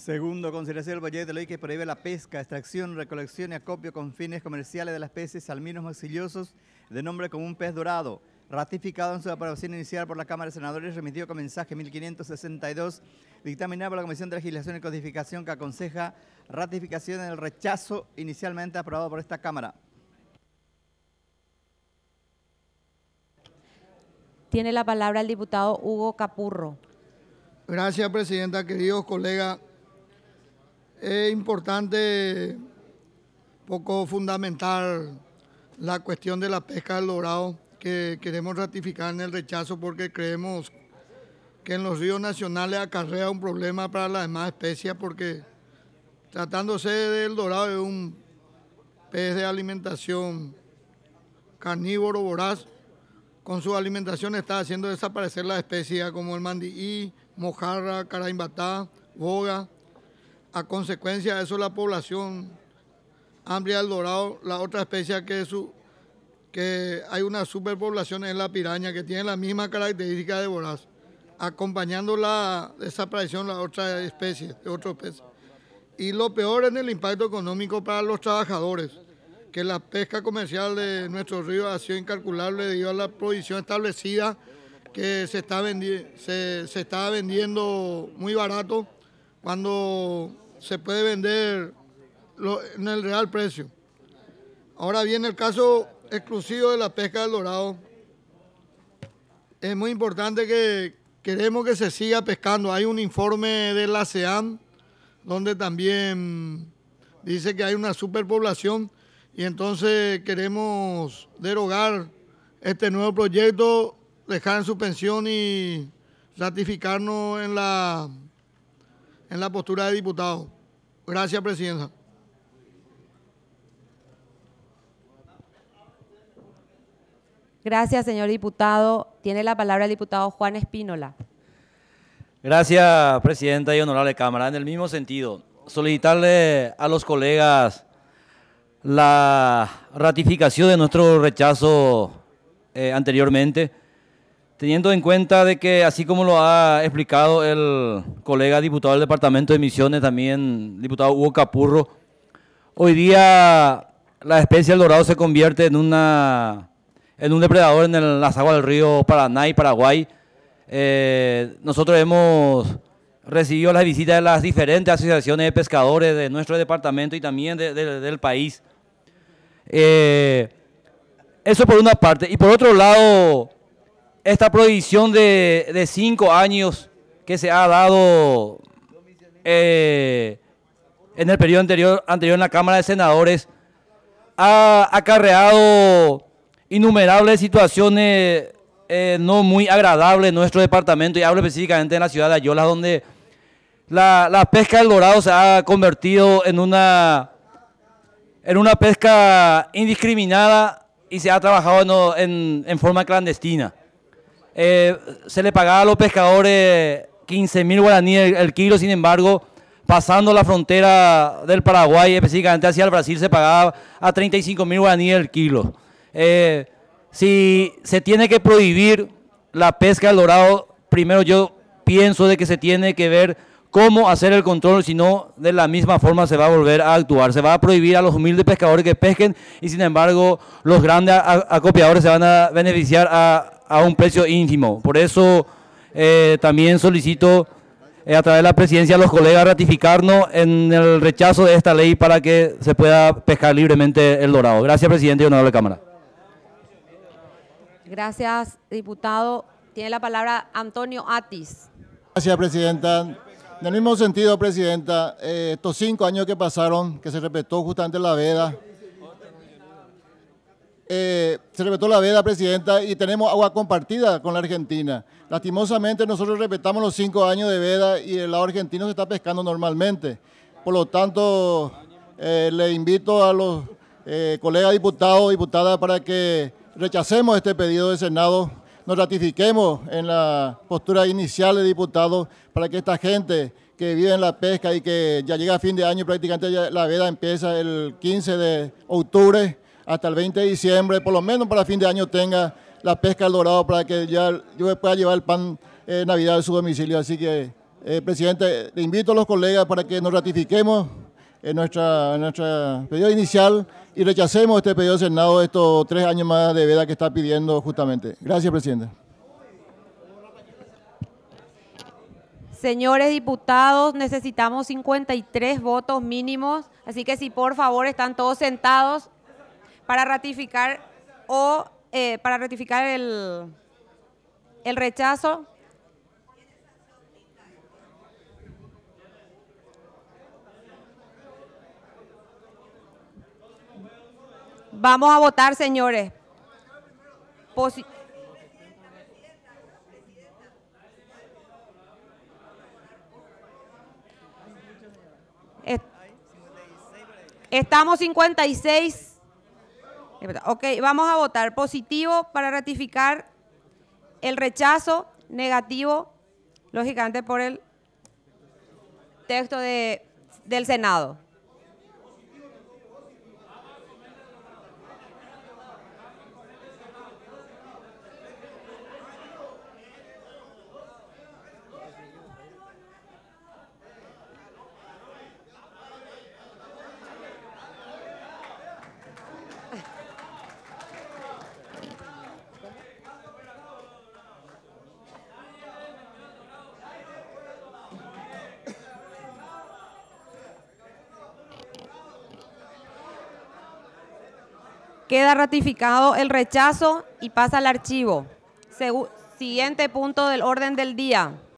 Segundo, consideración del proyecto de ley que prohíbe la pesca, extracción, recolección y acopio con fines comerciales de la especie salminos maxillosos de nombre común pez dorado, ratificado en su aprobación inicial por la Cámara de Senadores, remitido con mensaje 1562, dictaminado por la Comisión de Legislación y Codificación que aconseja ratificación en el rechazo inicialmente aprobado por esta Cámara. Tiene la palabra el diputado Hugo Capurro. Gracias, presidenta. Queridos colegas, es importante fundamentar la cuestión de la pesca del dorado que queremos ratificar en el rechazo porque creemos que en los ríos nacionales acarrea un problema para las demás especies porque tratándose del dorado es un pez de alimentación carnívoro voraz. Con su alimentación está haciendo desaparecer las especies como el mandií, mojarra, caraimbatá, boga. A consecuencia de eso, la población amplia del dorado, la otra especie que hay una superpoblación es la piraña, que tiene la misma característica de voraz, acompañando la desaparición de las otras especies, de otros peces. Y lo peor es el impacto económico para los trabajadores, que la pesca comercial de nuestros ríos ha sido incalculable debido a la prohibición establecida que se está vendiendo muy barato cuando se puede vender en el real precio. Ahora bien, el caso exclusivo de la pesca del dorado, es muy importante que queremos que se siga pescando. Hay un informe de la CEAM donde también dice que hay una superpoblación y entonces queremos derogar este nuevo proyecto, dejar en suspensión y ratificarnos en la postura de diputados. Gracias, presidenta. Gracias, señor diputado. Tiene la palabra el diputado Juan Espínola. Gracias, presidenta y honorable Cámara. En el mismo sentido, solicitarle a los colegas la ratificación de nuestro rechazo anteriormente, teniendo en cuenta de que, así como lo ha explicado el colega diputado del Departamento de Misiones, también diputado Hugo Capurro, hoy día la especie del dorado se convierte en un depredador en las aguas del río Paraná y Paraguay. Nosotros hemos recibido las visitas de las diferentes asociaciones de pescadores de nuestro departamento y también del país. Eso por una parte. Y por otro lado, esta prohibición de 5 años que se ha dado en el periodo anterior en la Cámara de Senadores ha acarreado innumerables situaciones no muy agradables en nuestro departamento, y hablo específicamente en la ciudad de Ayolas, donde la pesca del dorado se ha convertido en una pesca indiscriminada y se ha trabajado en forma clandestina. Se le pagaba a los pescadores 15.000 guaraníes el kilo, sin embargo, pasando la frontera del Paraguay, específicamente hacia el Brasil, se pagaba a 35.000 guaraníes el kilo. Si se tiene que prohibir la pesca del dorado, primero yo pienso de que se tiene que ver cómo hacer el control, si no, de la misma forma se va a volver a actuar. Se va a prohibir a los humildes pescadores que pesquen y, sin embargo, los grandes acopiadores se van a beneficiar a un precio ínfimo. Por eso también solicito a través de la presidencia a los colegas ratificarnos en el rechazo de esta ley para que se pueda pescar libremente el dorado. Gracias, presidente y honorable Cámara. Gracias, diputado. Tiene la palabra Antonio Atis. Gracias, presidenta. En el mismo sentido, presidenta, estos 5 años que pasaron, que se respetó justamente la veda, presidenta, y tenemos agua compartida con la Argentina. Lastimosamente, nosotros respetamos los 5 años de veda y el lado argentino se está pescando normalmente. Por lo tanto, le invito a los colegas diputados y diputadas para que rechacemos este pedido del Senado, nos ratifiquemos en la postura inicial de diputados para que esta gente que vive en la pesca y que ya llega a fin de año, prácticamente ya la veda empieza el 15 de octubre hasta el 20 de diciembre, por lo menos para fin de año tenga la pesca del dorado para que ya yo pueda llevar el pan Navidad a su domicilio. Así que Presidente, le invito a los colegas para que nos ratifiquemos en nuestra pedido inicial y rechacemos este pedido del Senado de estos 3 años más de veda que está pidiendo justamente. Gracias, presidente. Señores diputados, necesitamos 53 votos mínimos, así que si por favor están todos sentados para ratificar el rechazo. Vamos a votar, señores. Estamos 56. Ok, vamos a votar. Positivo para ratificar el rechazo, negativo, lógicamente por el texto del Senado. Queda ratificado el rechazo y pasa al archivo. Siguiente punto del orden del día.